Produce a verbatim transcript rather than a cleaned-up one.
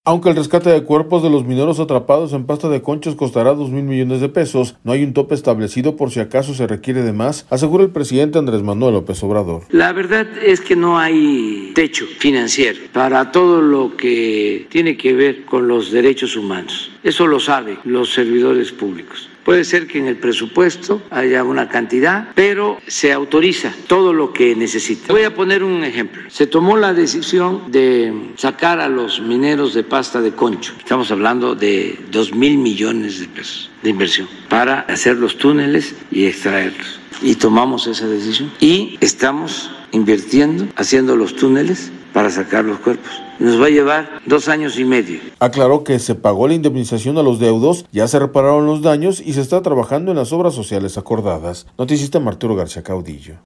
Aunque el rescate de cuerpos de los mineros atrapados en pasta de conchos costará dos mil millones de pesos, no hay un tope establecido por si acaso se requiere de más, asegura el presidente Andrés Manuel López Obrador. La verdad es que no hay techo financiero para todo lo que tiene que ver con los derechos humanos. Eso lo saben los servidores públicos. Puede ser que en el presupuesto haya una cantidad, pero se autoriza todo lo que necesita. Voy a poner un ejemplo. Se tomó la decisión de sacar a los mineros de pasta de concho. Estamos hablando de dos mil millones de pesos de inversión para hacer los túneles y extraerlos. Y tomamos esa decisión y estamos invirtiendo, haciendo los túneles para sacar los cuerpos. Nos va a llevar dos años y medio. Aclaró que se pagó la indemnización a los deudos, ya se repararon los daños y se está trabajando en las obras sociales acordadas. Noticista Arturo García Caudillo.